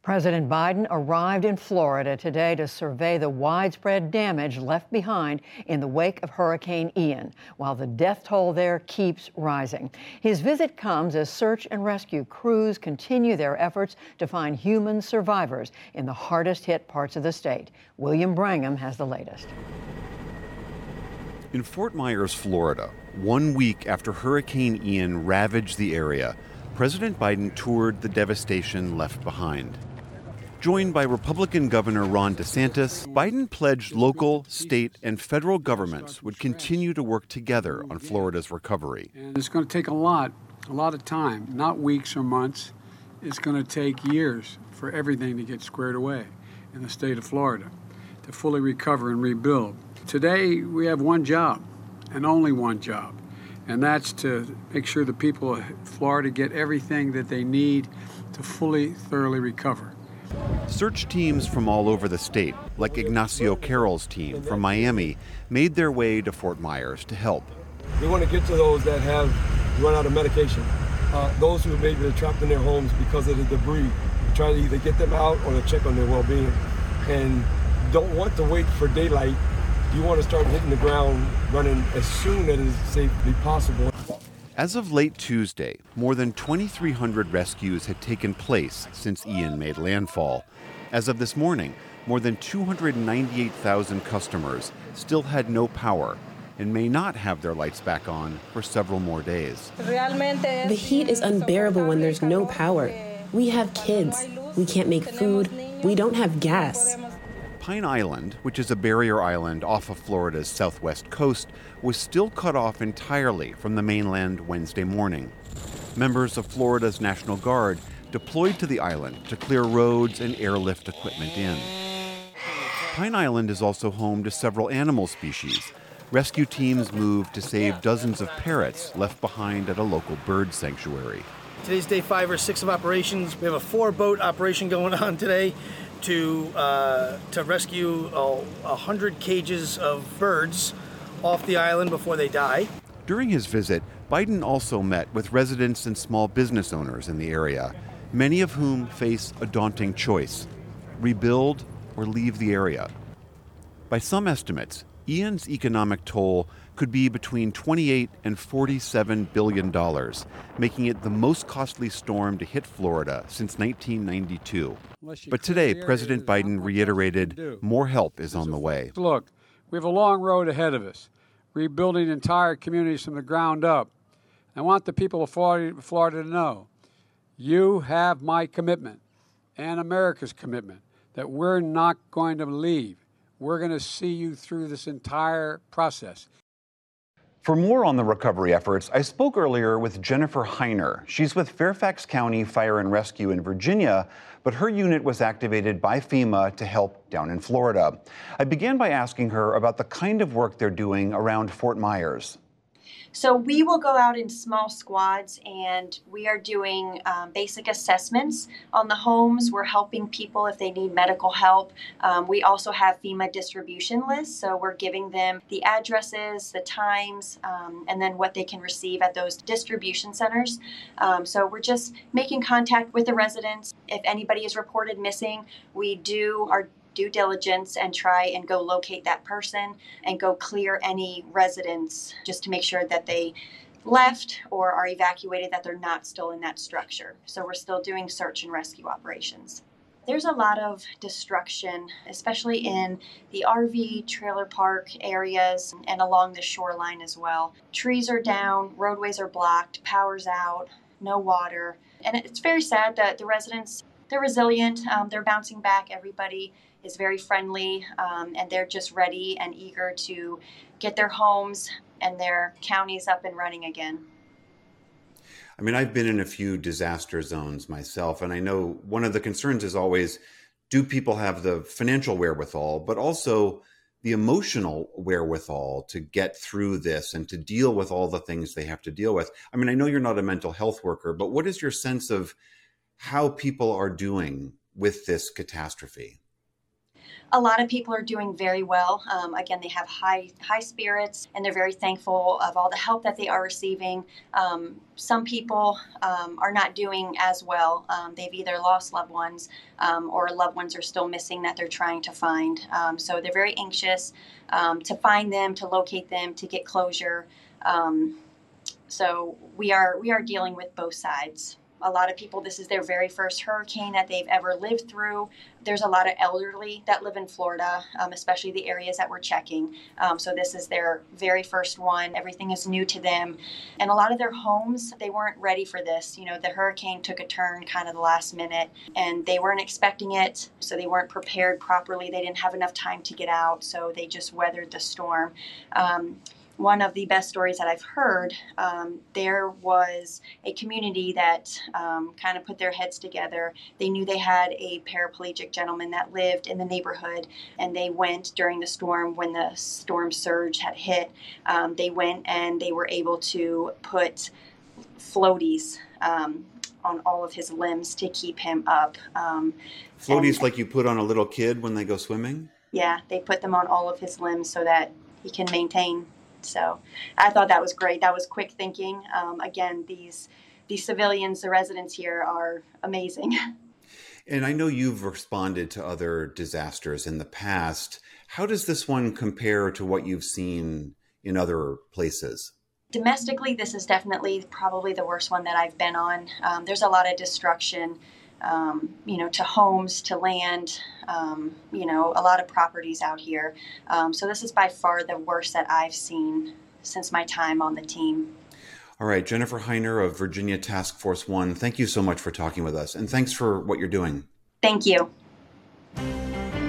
President Biden arrived in Florida today to survey the widespread damage left behind in the wake of Hurricane Ian, while the death toll there keeps rising. His visit comes as search and rescue crews continue their efforts to find human survivors in the hardest hit parts of the state. William Brangham has the latest. In Fort Myers, Florida, 1 week after Hurricane Ian ravaged the area, President Biden toured the devastation left behind. Joined by Republican Governor Ron DeSantis, Biden pledged local, state, and federal governments would continue to work together on Florida's recovery. And it's going to take a lot of time, not weeks or months. It's going to take years for everything to get squared away in the state of Florida, to fully recover and rebuild. Today, we have one job, and only one job, and that's to make sure the people of Florida get everything that they need to fully, thoroughly recover. Search teams from all over the state, like Ignacio Carroll's team from Miami, made their way to Fort Myers to help. We want to get to those that have run out of medication, those who maybe are trapped in their homes because of the debris. We try to either get them out or to check on their well-being, and don't want to wait for daylight. You want to start hitting the ground running as soon as is safely possible. As of late Tuesday, more than 2,300 rescues had taken place since Ian made landfall. As of this morning, more than 298,000 customers still had no power and may not have their lights back on for several more days. The heat is unbearable when there's no power. We have kids. We can't make food. We don't have gas. Pine Island, which is a barrier island off of Florida's southwest coast, was still cut off entirely from the mainland Wednesday morning. Members of Florida's National Guard deployed to the island to clear roads and airlift equipment in. Pine Island is also home to several animal species. Rescue teams moved to save dozens of parrots left behind at a local bird sanctuary. Today's day 5 or 6 of operations. We have a 4-boat operation going on today to rescue 100 cages of birds off the island before they die. During his visit, Biden also met with residents and small business owners in the area, many of whom face a daunting choice: rebuild or leave the area. By some estimates, Ian's economic toll could be between $28 and $47 billion, making it the most costly storm to hit Florida since 1992. But today, President Biden reiterated more help is on the way. Look, we have a long road ahead of us, rebuilding entire communities from the ground up. I want the people of Florida to know, you have my commitment and America's commitment that we're not going to leave. We're going to see you through this entire process. For more on the recovery efforts, I spoke earlier with Jennifer Heiner. She's with Fairfax County Fire and Rescue in Virginia, but her unit was activated by FEMA to help down in Florida. I began by asking her about the kind of work they're doing around Fort Myers. So we will go out in small squads, and we are doing basic assessments on the homes. We're helping people if they need medical help. We also have FEMA distribution lists, so we're giving them the addresses, the times, and then what they can receive at those distribution centers. So we're just making contact with the residents. If anybody is reported missing, we do our due diligence and try and go locate that person and go clear any residents just to make sure that they left or are evacuated, that they're not still in that structure. So we're still doing search and rescue operations. There's a lot of destruction, especially in the RV trailer park areas and along the shoreline as well. Trees are down, roadways are blocked, power's out, no water. And it's very sad that the residents, they're resilient, they're bouncing back. Everybody is very friendly, and they're just ready and eager to get their homes and their counties up and running again. I mean, I've been in a few disaster zones myself, and I know one of the concerns is always, do people have the financial wherewithal, but also the emotional wherewithal to get through this and to deal with all the things they have to deal with? I mean, I know you're not a mental health worker, but what is your sense of how people are doing with this catastrophe? a lot of people are doing very well. Again, they have high spirits, and they're very thankful of all the help that they are receiving. Some people are not doing as well. They've either lost loved ones or loved ones are still missing that they're trying to find. So they're very anxious to find them, to locate them, to get closure. So we are dealing with both sides. A lot of people, this is their very first hurricane that they've ever lived through. There's a lot of elderly that live in Florida, especially the areas that we're checking. So this is their very first one. Everything is new to them. And a lot of their homes, they weren't ready for this. You know, the hurricane took a turn kind of the last minute, and they weren't expecting it. So they weren't prepared properly. They didn't have enough time to get out. So they just weathered the storm. One of the best stories that I've heard, there was a community that kind of put their heads together. They knew they had a paraplegic gentleman that lived in the neighborhood, and they went during the storm when the storm surge had hit. They went and they were able to put floaties on all of his limbs to keep him up. Floaties like you put on a little kid when they go swimming? Yeah, they put them on all of his limbs so that he can maintain. So I thought that was great. That was quick thinking. Again, these civilians, the residents here, are amazing. And I know you've responded to other disasters in the past. How does this one compare to what you've seen in other places? Domestically, this is definitely probably the worst one that I've been on. There's a lot of destruction, to homes, to land, a lot of properties out here. So this is by far the worst that I've seen since my time on the team. All right, Jennifer Heiner of Virginia Task Force 1, thank you so much for talking with us, and thanks for what you're doing. Thank you.